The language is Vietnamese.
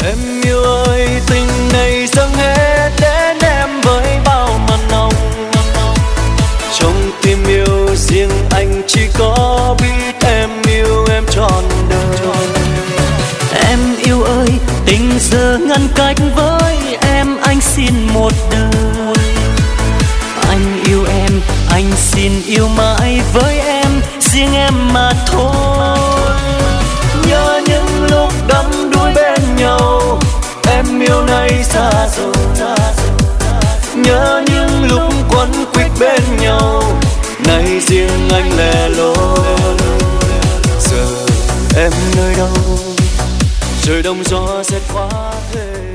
Em yêu ơi, tình này dâng hết đến em với bao mặn nồng. Trong tim yêu riêng anh chỉ có biết em yêu em trọn đời. Em yêu ơi, tình giờ ngăn cách với em anh xin một đời. Anh yêu em, anh xin yêu mãi với em, riêng em mà thôi. Nhớ những lúc đắm đuối bên nhau, em yêu nay xa rồi. Nhớ những lúc quấn quýt bên nhau, nay riêng anh lẻ loi. Giờ em nơi đâu, trời đông gió rét quá thế.